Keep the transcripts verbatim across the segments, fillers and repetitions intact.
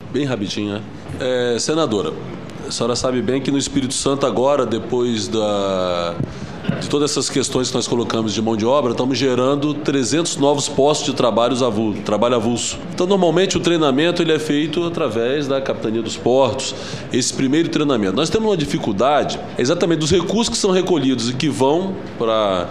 Bem rapidinho, né? É, senadora, a senhora sabe bem que no Espírito Santo agora, depois da, de todas essas questões que nós colocamos de mão de obra, estamos gerando trezentos novos postos de trabalho avulso, trabalho avulso. Então, normalmente, o treinamento ele é feito através da Capitania dos Portos, esse primeiro treinamento. Nós temos uma dificuldade exatamente dos recursos que são recolhidos e que vão para...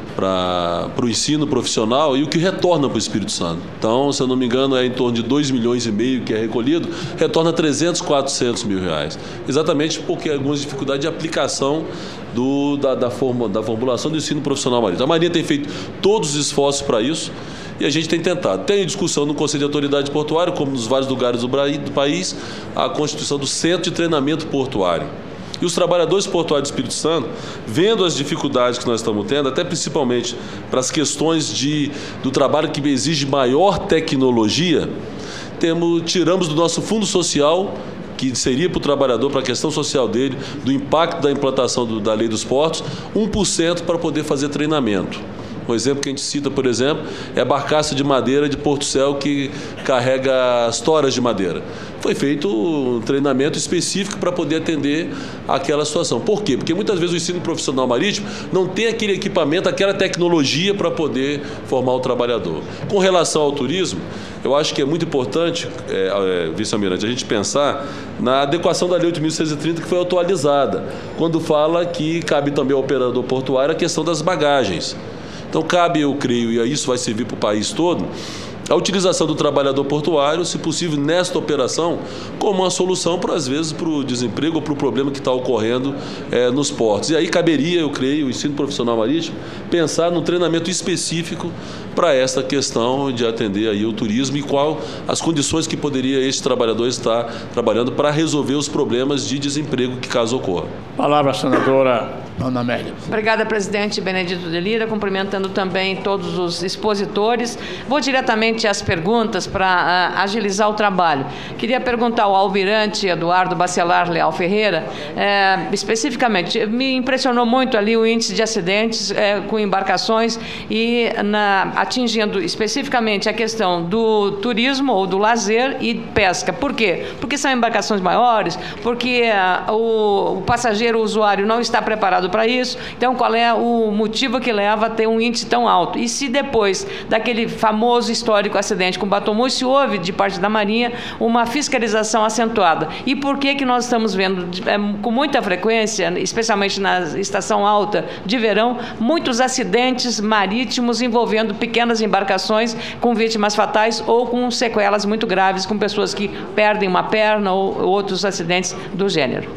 para o ensino profissional e o que retorna para o Espírito Santo. Então, se eu não me engano, é em torno de dois milhões e meio que é recolhido, retorna trezentos, quatrocentos mil reais. Exatamente porque há algumas dificuldades de aplicação do, da, da, forma, da formulação do ensino profissional marítimo. A Marinha tem feito todos os esforços para isso e a gente tem tentado. Tem discussão no Conselho de Autoridade Portuária, como nos vários lugares do, do país, a constituição do Centro de Treinamento Portuário. E os trabalhadores portuários do Espírito Santo, vendo as dificuldades que nós estamos tendo, até principalmente para as questões de, do trabalho que exige maior tecnologia, temos, tiramos do nosso fundo social, que seria para o trabalhador, para a questão social dele, do impacto da implantação do, da lei dos portos, um por cento para poder fazer treinamento. Um exemplo que a gente cita, por exemplo, é a barcaça de madeira de Porto Céu que carrega as toras de madeira. Foi feito um treinamento específico para poder atender aquela situação. Por quê? Porque muitas vezes o ensino profissional marítimo não tem aquele equipamento, aquela tecnologia para poder formar o trabalhador. Com relação ao turismo, eu acho que é muito importante, é, é, vice-almirante, a gente pensar na adequação da Lei oito mil seiscentos e trinta, que foi atualizada, quando fala que cabe também ao operador portuário a questão das bagagens. Então, cabe, eu creio, e isso vai servir para o país todo, a utilização do trabalhador portuário, se possível, nesta operação, como uma solução, para, às vezes, para o desemprego ou para o problema que está ocorrendo é, nos portos. E aí caberia, eu creio, o ensino profissional marítimo, pensar num treinamento específico para essa questão de atender aí o turismo e qual as condições que poderia esse trabalhador estar trabalhando para resolver os problemas de desemprego que caso ocorra. Palavra, senadora Ana Amélia. Obrigada, presidente Benedito de Lira, cumprimentando também todos os expositores. Vou diretamente às perguntas para uh, agilizar o trabalho. Queria perguntar ao almirante Eduardo Bacelar Leal Ferreira, eh, especificamente, me impressionou muito ali o índice de acidentes eh, com embarcações e na, atingindo especificamente a questão do turismo ou do lazer e pesca. Por quê? Porque são embarcações maiores, porque uh, o, o passageiro, o usuário não está preparado para isso. Então, qual é o motivo que leva a ter um índice tão alto? E se depois daquele famoso histórico acidente com Batomu, se houve, de parte da Marinha, uma fiscalização acentuada? E por que que nós estamos vendo, é, com muita frequência, especialmente na estação alta de verão, muitos acidentes marítimos envolvendo pequenas embarcações com vítimas fatais ou com sequelas muito graves, com pessoas que perdem uma perna ou outros acidentes do gênero?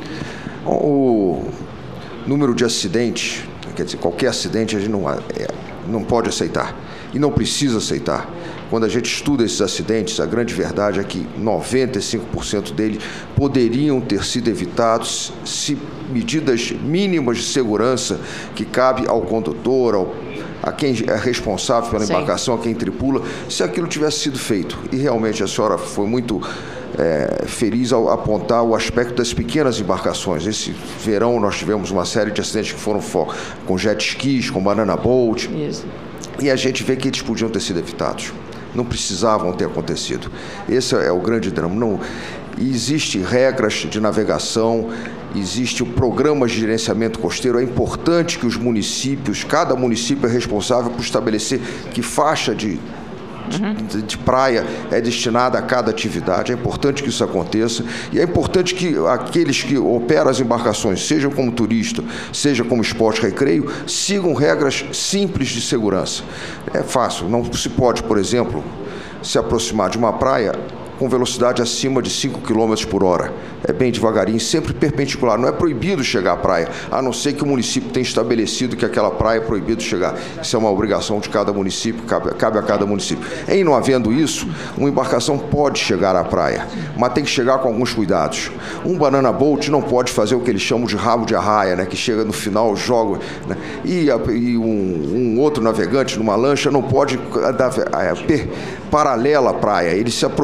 O número de acidentes, quer dizer, qualquer acidente a gente não, é, não pode aceitar e não precisa aceitar. Quando a gente estuda esses acidentes, a grande verdade é que noventa e cinco por cento deles poderiam ter sido evitados se medidas mínimas de segurança que cabe ao condutor, ao, a quem é responsável pela embarcação, a quem tripula, se aquilo tivesse sido feito. E realmente a senhora foi muito É, feliz ao apontar o aspecto das pequenas embarcações. Esse verão nós tivemos uma série de acidentes que foram com jet skis, com banana boat. Isso. E a gente vê que eles podiam ter sido evitados. Não precisavam ter acontecido. Esse é o grande drama. Não, existem regras de navegação, existe o programa de gerenciamento costeiro. É importante que os municípios, cada município é responsável por estabelecer que faixa de De, de praia é destinada a cada atividade. É importante que isso aconteça e é importante que aqueles que operam as embarcações, seja como turista, seja como esporte recreio, sigam regras simples de segurança. É fácil, não se pode, por exemplo, se aproximar de uma praia com velocidade acima de cinco quilômetros por hora. É bem devagarinho, sempre perpendicular. Não é proibido chegar à praia, a não ser que o município tenha estabelecido que aquela praia é proibido chegar. Isso é uma obrigação de cada município, cabe, cabe a cada município. Em não havendo isso, uma embarcação pode chegar à praia, mas tem que chegar com alguns cuidados. Um banana boat não pode fazer o que eles chamam de rabo de arraia, né, que chega no final, joga, né, e, a, e um, um outro navegante numa lancha não pode dar, é, per, paralela à praia. Ele se aproxima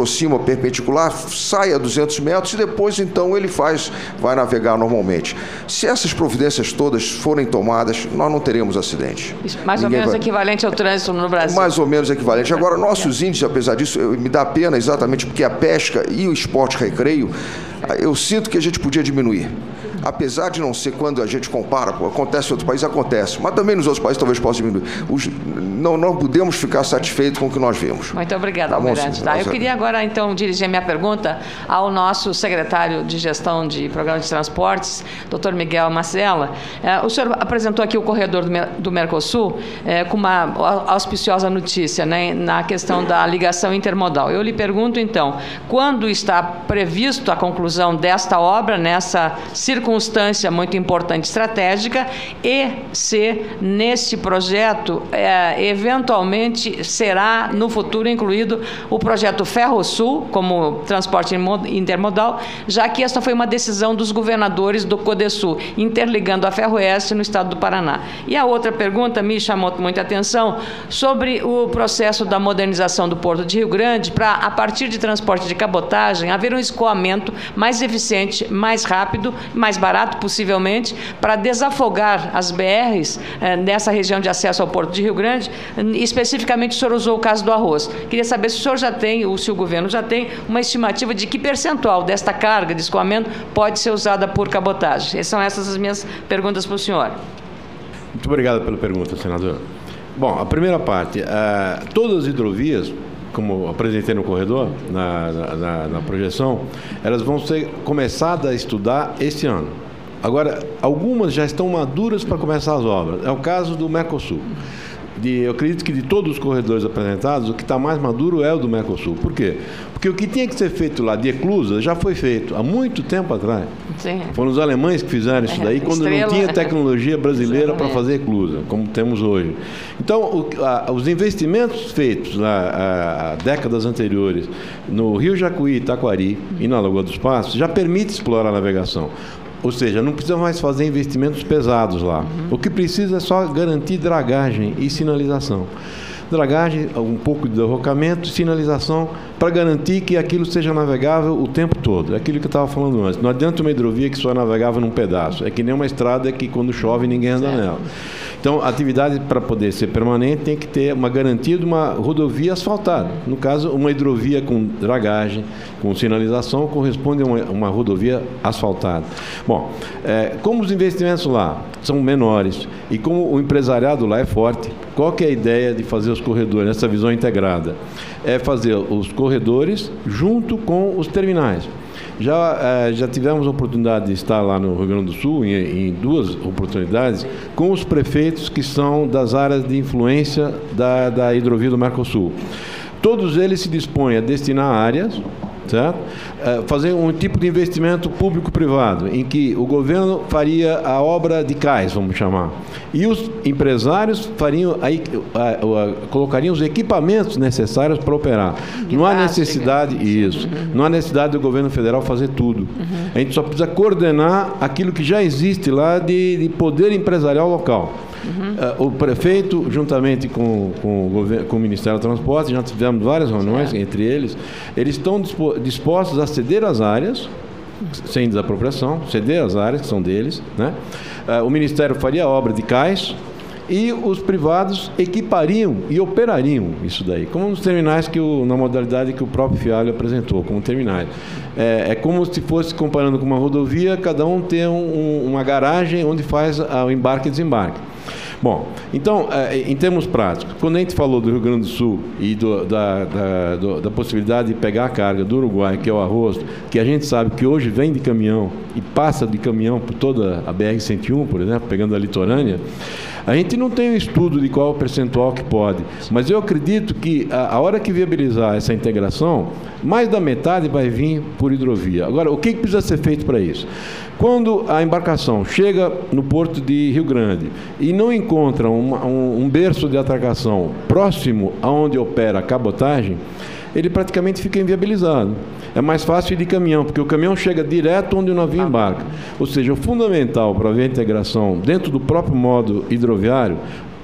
perpendicular, sai a duzentos metros e depois, então, ele faz, vai navegar normalmente. Se essas providências todas forem tomadas, nós não teremos acidente. Mais Ninguém ou menos vai... equivalente ao trânsito no Brasil. Mais ou menos equivalente. Agora, nossos índices, apesar disso, eu, me dá pena exatamente porque a pesca e o esporte recreio, eu sinto que a gente podia diminuir. Apesar de não ser quando a gente compara, acontece em outros países, acontece, mas também nos outros países talvez possa diminuir. Os, não, não podemos ficar satisfeitos com o que nós vemos. Muito obrigada, Almirante. Tá, eu queria agora, então, dirigir a minha pergunta ao nosso secretário de Gestão de Programas de Transportes, doutor Miguel Macella. É, o senhor apresentou aqui o corredor do Mercosul é, com uma auspiciosa notícia, né, na questão da ligação intermodal. Eu lhe pergunto, então, quando está previsto a conclusão desta obra, nessa circunstância circunstância muito importante estratégica, e se nesse projeto é, eventualmente será no futuro incluído o projeto Ferrosul como transporte intermodal, já que esta foi uma decisão dos governadores do Codesul, interligando a Ferroeste no estado do Paraná. E a outra pergunta me chamou muita atenção sobre o processo da modernização do Porto de Rio Grande para, a partir de transporte de cabotagem, haver um escoamento mais eficiente, mais rápido, mais barato, possivelmente, para desafogar as B Rs eh, nessa região de acesso ao Porto de Rio Grande. Especificamente, o senhor usou o caso do arroz. Queria saber se o senhor já tem, ou se o governo já tem, uma estimativa de que percentual desta carga de escoamento pode ser usada por cabotagem. Essas são essas as minhas perguntas para o senhor. Muito obrigado pela pergunta, senador. Bom, a primeira parte, uh, todas as hidrovias, como apresentei no corredor, na, na, na projeção, elas vão ser começadas a estudar este ano. Agora, algumas já estão maduras para começar as obras. É o caso do Mercosul. De, eu acredito que de todos os corredores apresentados, o que está mais maduro é o do Mercosul. Por quê? Porque o que tinha que ser feito lá de eclusa já foi feito há muito tempo atrás. Sim. Foram os alemães que fizeram isso daí, é, quando estrela, não tinha tecnologia brasileira para fazer eclusa, como temos hoje. Então, o, a, os investimentos feitos há, há décadas anteriores no Rio Jacuí, Taquari e na Lagoa dos Passos já permite explorar a navegação. Ou seja, não precisa mais fazer investimentos pesados lá. Uhum. O que precisa é só garantir dragagem e sinalização. Dragagem, um pouco de derrocamento, sinalização, para garantir que aquilo seja navegável o tempo todo. É aquilo que eu estava falando antes. Não adianta uma hidrovia que só é navegável num pedaço. É que nem uma estrada que, quando chove, ninguém anda certo. nela. Então, a atividade, para poder ser permanente, tem que ter uma garantia de uma rodovia asfaltada. No caso, uma hidrovia com dragagem, com sinalização, corresponde a uma, uma rodovia asfaltada. Bom, é, como os investimentos lá são menores e como o empresariado lá é forte, qual que é a ideia de fazer os corredores, essa visão integrada? É fazer os corredores junto com os terminais. Já, eh, já tivemos a oportunidade de estar lá no Rio Grande do Sul, em, em duas oportunidades, com os prefeitos que são das áreas de influência da, da hidrovia do Mercosul. Todos eles se dispõem a destinar áreas, certo? É, fazer um tipo de investimento público-privado, em que o governo faria a obra de cais, vamos chamar, e os empresários fariam, aí, a, a, a, colocariam os equipamentos necessários para operar. De não há necessidade, isso, uhum. não há necessidade do governo federal fazer tudo. Uhum. A gente só precisa coordenar aquilo que já existe lá de, de poder empresarial local. Uhum. Uh, o prefeito, juntamente com, com, o governo, com o Ministério do Transporte, já tivemos várias reuniões certo. entre eles, eles estão dispostos a ceder as áreas, sem desapropriação, ceder as áreas que são deles, né? Uh, o Ministério faria a obra de cais e os privados equipariam e operariam isso daí, como nos terminais, que o, na modalidade que o próprio Fialho apresentou, como terminais. É, é como se fosse, comparando com uma rodovia, cada um tem um, uma garagem onde faz o embarque e desembarque. Bom, então, em termos práticos, quando a gente falou do Rio Grande do Sul e do, da, da, do, da possibilidade de pegar a carga do Uruguai, que é o arroz, que a gente sabe que hoje vem de caminhão e passa de caminhão por toda a B R cento e um, por exemplo, pegando a litorânea, a gente não tem um estudo de qual o percentual que pode, mas eu acredito que a, a hora que viabilizar essa integração, mais da metade vai vir por hidrovia. Agora, o que, que precisa ser feito para isso? Quando a embarcação chega no porto de Rio Grande e não encontra uma, um, um berço de atracação próximo aonde opera a cabotagem, ele praticamente fica inviabilizado. É mais fácil ir de caminhão, porque o caminhão chega direto onde o navio embarca. Ou seja, o fundamental para haver integração dentro do próprio modo hidroviário,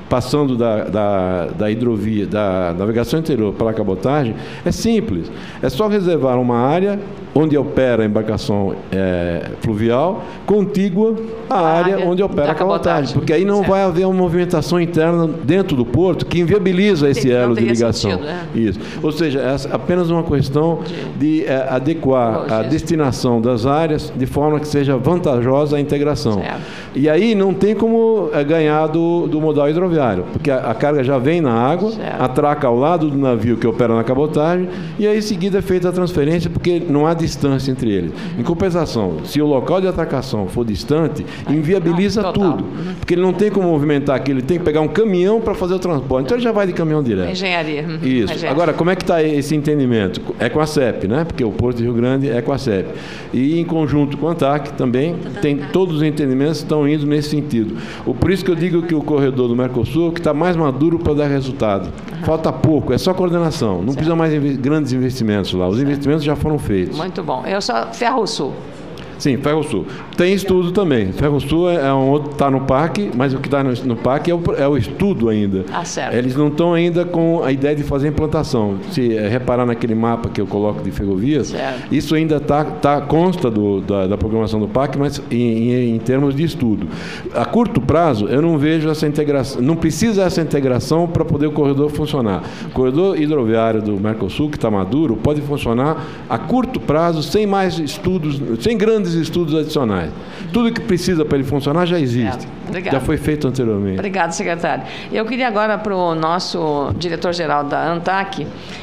passando da, da, da hidrovia, da navegação interior para a cabotagem, é simples. É só reservar uma área onde opera a embarcação é, fluvial, contígua à área, área onde opera a cabotagem, porque aí não certo. vai haver uma movimentação interna dentro do porto que inviabiliza esse elo de ligação. Sentido, né? Isso. Ou seja, é apenas uma questão de, de é, adequar Logística. a destinação das áreas de forma que seja vantajosa a integração. Certo. E aí não tem como é, ganhar do, do modal hidroviário, porque a, a carga já vem na água, certo. atraca ao lado do navio que opera na cabotagem, e aí em seguida é feita a transferência, porque não há distância entre eles. Uhum. Em compensação, se o local de atracação for distante, inviabiliza não, tudo. Uhum. Porque ele não tem como movimentar aqui, ele tem que pegar um caminhão para fazer o transporte. Então ele já vai de caminhão direto. Engenharia. Uhum. Isso. Engenharia. Agora, como é que está esse entendimento? É com a C E P, né? Porque o Porto de Rio Grande é com a C E P. E em conjunto com a ANTAC também, tem todos os entendimentos estão indo nesse sentido. Por isso que eu digo que o corredor do Mercosul que está mais maduro para dar resultado. Uhum. Falta pouco, é só coordenação. Não certo. precisa mais inv- grandes investimentos lá. Os certo. investimentos já foram feitos. Muito bom. Eu sou Ferrosul. Sim, Ferrosul. Tem estudo também. Ferrosul é um outro, está no parque, mas o que está no, no parque é o, é o estudo ainda. Ah, certo. Eles não estão ainda com a ideia de fazer implantação. Se é, reparar naquele mapa que eu coloco de ferrovias, certo. isso ainda tá, tá, consta do, da, da programação do parque, mas em, em, em termos de estudo. A curto prazo, eu não vejo essa integração, não precisa essa integração para poder o corredor funcionar. O corredor hidroviário do Mercosul, que está maduro, pode funcionar a curto prazo, sem mais estudos, sem grandes estudos adicionais. Tudo que precisa para ele funcionar já existe. Já foi feito anteriormente. Obrigado, secretário. Eu queria agora para o nosso diretor-geral da ANTAC,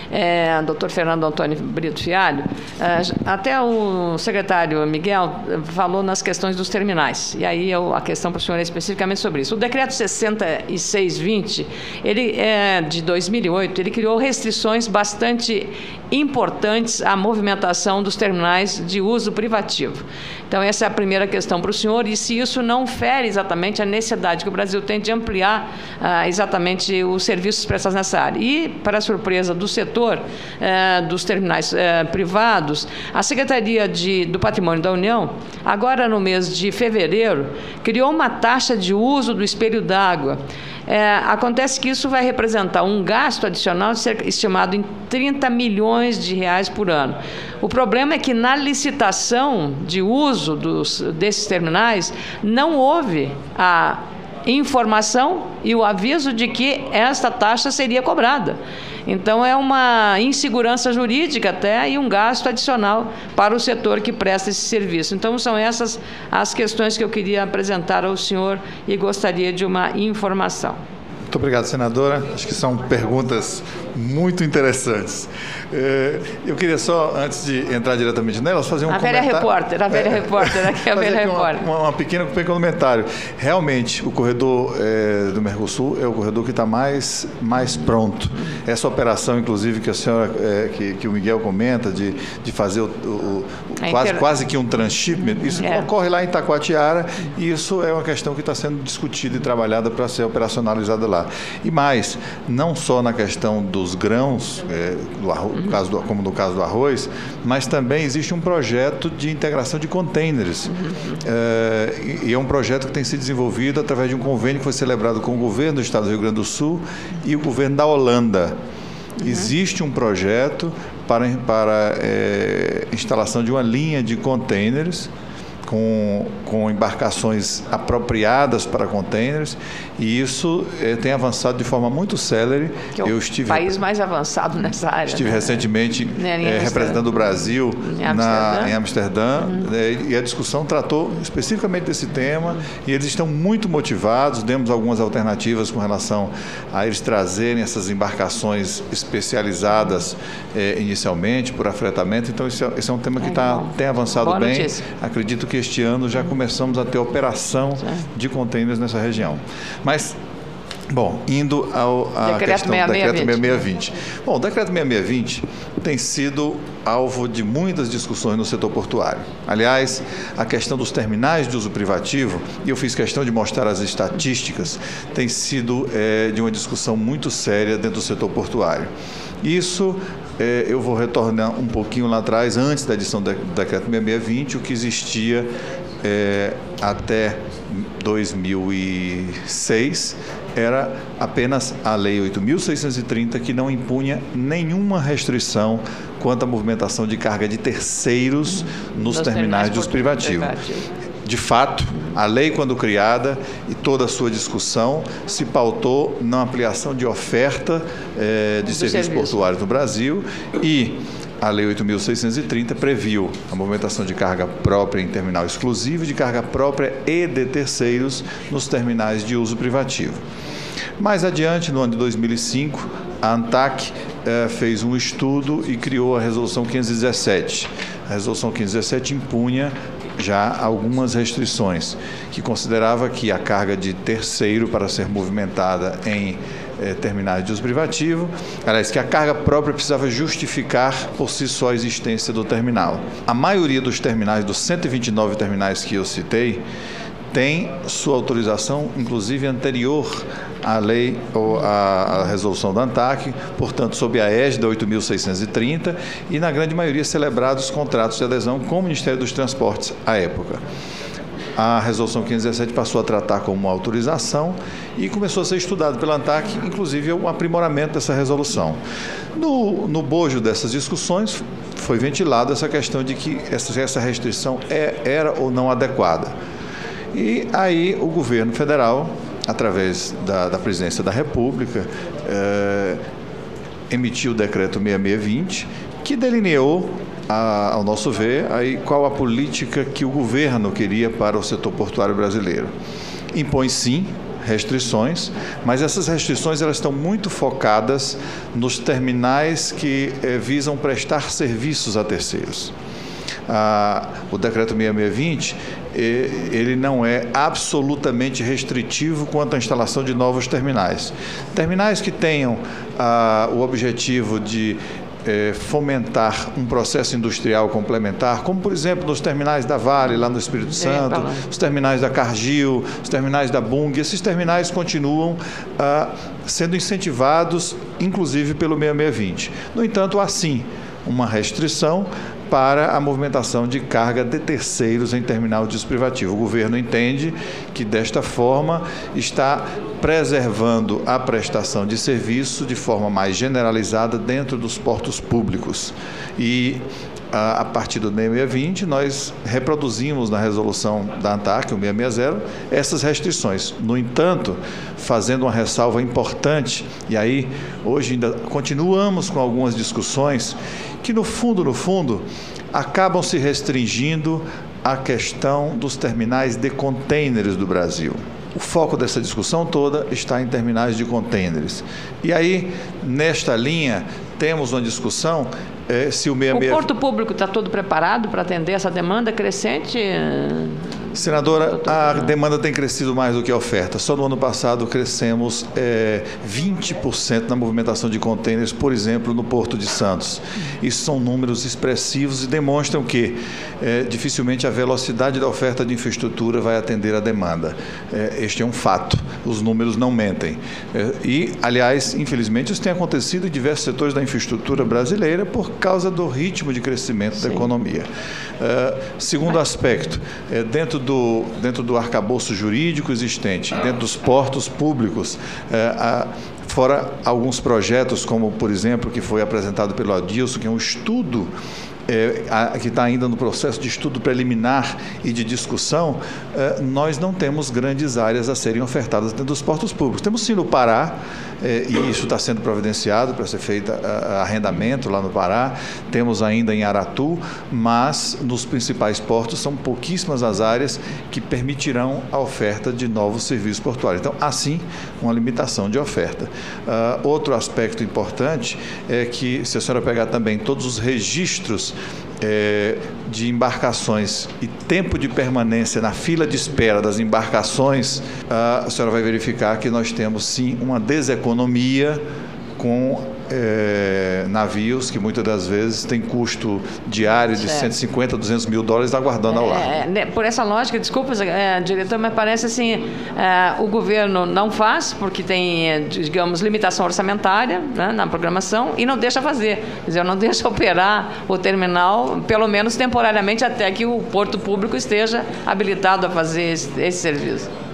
é, doutor Fernando Antônio Brito Fialho, é, até o secretário Miguel falou nas questões dos terminais. E aí eu, a questão para o senhor é especificamente sobre isso. O decreto sessenta e seis vinte, ele é de dois mil e oito, ele criou restrições bastante importantes à movimentação dos terminais de uso privativo. Então, essa é a primeira questão para o senhor, e se isso não fere exatamente a necessidade que o Brasil tem de ampliar ah, exatamente os serviços prestados nessa área. E, para a surpresa do setor eh, dos terminais eh, privados, a Secretaria de, do Patrimônio da União, agora no mês de fevereiro, criou uma taxa de uso do espelho d'água. É, acontece que isso vai representar um gasto adicional estimado em trinta milhões de reais por ano. O problema é que na licitação de uso dos, desses terminais não houve a informação e o aviso de que esta taxa seria cobrada. Então, é uma insegurança jurídica até e um gasto adicional para o setor que presta esse serviço. Então, são essas as questões que eu queria apresentar ao senhor e gostaria de uma informação. Muito obrigado, senadora. Acho que são perguntas muito interessantes. Eu queria só, antes de entrar diretamente nelas, fazer um a comentário. Velha repórter, a velha é, repórter, aqui é a velha repórter. Uma, uma pequena um pequeno comentário. Realmente, o corredor é, do Mercosul é o corredor que está mais, mais pronto. Essa operação, inclusive, que a senhora, é, que, que o Miguel comenta, de, de fazer o, o, o quase, inter... quase que um transshipment, isso é. ocorre lá em Taquatiara, e isso é uma questão que está sendo discutida e trabalhada para ser operacionalizada lá. E mais, não só na questão dos grãos, é, do arroz, no caso do, como no caso do arroz, mas também existe um projeto de integração de containers. Uhum. É, e é um projeto que tem sido desenvolvido através de um convênio que foi celebrado com o governo do Estado do Rio Grande do Sul e o governo da Holanda. Uhum. Existe um projeto para, para é, instalação de uma linha de containers Com, com embarcações apropriadas para containers, e isso eh, tem avançado de forma muito célere. Que é o Eu estive, país mais avançado nessa área. Estive né? recentemente eh, representando o Brasil em Amsterdã, na, em Amsterdã uhum. né, e a discussão tratou especificamente desse tema, uhum. e eles estão muito motivados. Demos algumas alternativas com relação a eles trazerem essas embarcações especializadas eh, inicialmente por afretamento. Então, esse é, esse é um tema que é, tá, tem avançado Boa bem. Notícia. Acredito que este ano já começamos a ter operação de containers nessa região. Mas, bom, indo ao a decreto questão do decreto sessenta e seis vinte. Bom, o decreto sessenta e seis vinte tem sido alvo de muitas discussões no setor portuário. Aliás, a questão dos terminais de uso privativo, e eu fiz questão de mostrar as estatísticas, tem sido é, de uma discussão muito séria dentro do setor portuário. Isso, é, eu vou retornar um pouquinho lá atrás, antes da edição do decreto sessenta e seis vinte, o que existia é, até dois mil e seis, era apenas a Lei oito mil seiscentos e trinta, que não impunha nenhuma restrição quanto à movimentação de carga de terceiros nos, nos terminais de uso privativo. De fato, a lei, quando criada, e toda a sua discussão se pautou na ampliação de oferta eh, de serviços portuários no Brasil, e a Lei oito mil seiscentos e trinta previu a movimentação de carga própria em terminal exclusivo e de carga própria e de terceiros nos terminais de uso privativo. Mais adiante, no ano de dois mil e cinco, a ANTAQ eh, fez um estudo e criou a Resolução quinhentos e dezessete. A Resolução quinhentos e dezessete impunha já algumas restrições, que considerava que a carga de terceiro para ser movimentada em eh, terminais de uso privativo, aliás, que a carga própria precisava justificar por si só a existência do terminal. A maioria dos terminais, dos cento e vinte e nove terminais que eu citei, tem sua autorização, inclusive anterior à lei ou à, à resolução da ANTAQ, portanto, sob a égide oito mil seiscentos e trinta, e na grande maioria celebrados contratos de adesão com o Ministério dos Transportes à época. A resolução quinhentos e dezessete passou a tratar como uma autorização e começou a ser estudado pela ANTAQ, inclusive o aprimoramento dessa resolução. No, no bojo dessas discussões, foi ventilada essa questão de que essa, essa restrição é, era ou não adequada. E aí o governo federal, através da, da presidência da República, eh, emitiu o decreto seis mil seiscentos e vinte, que delineou, a, ao nosso ver, aí, qual a política que o governo queria para o setor portuário brasileiro. Impõe, sim, restrições, mas essas restrições elas estão muito focadas nos terminais que eh, visam prestar serviços a terceiros. Ah, o decreto seis mil seiscentos e vinte, ele não é absolutamente restritivo quanto à instalação de novos terminais. Terminais que tenham ah, o objetivo de eh, fomentar um processo industrial complementar, como, por exemplo, nos terminais da Vale, lá no Espírito Santo, é, os terminais da Cargill, os terminais da Bung, esses terminais continuam ah, sendo incentivados, inclusive, pelo seis mil seiscentos e vinte. No entanto, há sim uma restrição para a movimentação de carga de terceiros em terminal de uso privativo. O governo entende que, desta forma, está preservando a prestação de serviço de forma mais generalizada dentro dos portos públicos. E, a, a partir do seis mil seiscentos e vinte, nós reproduzimos na resolução da ANTAQ, o seiscentos e sessenta, essas restrições. No entanto, fazendo uma ressalva importante, e aí hoje ainda continuamos com algumas discussões que, no fundo, no fundo, acabam se restringindo à questão dos terminais de contêineres do Brasil. O foco dessa discussão toda está em terminais de contêineres. E aí, nesta linha, temos uma discussão é, se o seiscentos e sessenta... O porto público está todo preparado para atender essa demanda crescente? Senadora, a demanda tem crescido mais do que a oferta. Só no ano passado crescemos é, vinte por cento na movimentação de contêineres, por exemplo, no Porto de Santos. Isso são números expressivos e demonstram que é, dificilmente a velocidade da oferta de infraestrutura vai atender a demanda. É, este é um fato. Os números não mentem. É, e, aliás, infelizmente, isso tem acontecido em diversos setores da infraestrutura brasileira por causa do ritmo de crescimento Sim. da economia. É, segundo aspecto, é, dentro Do, dentro do arcabouço jurídico existente, dentro dos portos públicos, é, a, fora alguns projetos, como, por exemplo, que foi apresentado pelo Adilson, que é um estudo É, a, que está ainda no processo de estudo preliminar e de discussão, é, nós não temos grandes áreas a serem ofertadas dentro dos portos públicos. Temos sim no Pará, é, e isso está sendo providenciado para ser feito a, a arrendamento lá no Pará, temos ainda em Aratu, mas nos principais portos são pouquíssimas as áreas que permitirão a oferta de novos serviços portuários. Então, há sim uma limitação de oferta. Uh, outro aspecto importante é que, se a senhora pegar também todos os registros É, de embarcações e tempo de permanência na fila de espera das embarcações, a senhora vai verificar que nós temos sim uma deseconomia com é, navios que muitas das vezes têm custo diário de certo. cento e cinquenta, duzentos mil dólares aguardando ao largo. É, por essa lógica, desculpa, é, diretor, mas parece assim, é, o governo não faz porque tem, digamos, limitação orçamentária, né, na programação, e não deixa fazer. Quer dizer, não deixa operar o terminal, pelo menos temporariamente, até que o porto público esteja habilitado a fazer esse, esse serviço.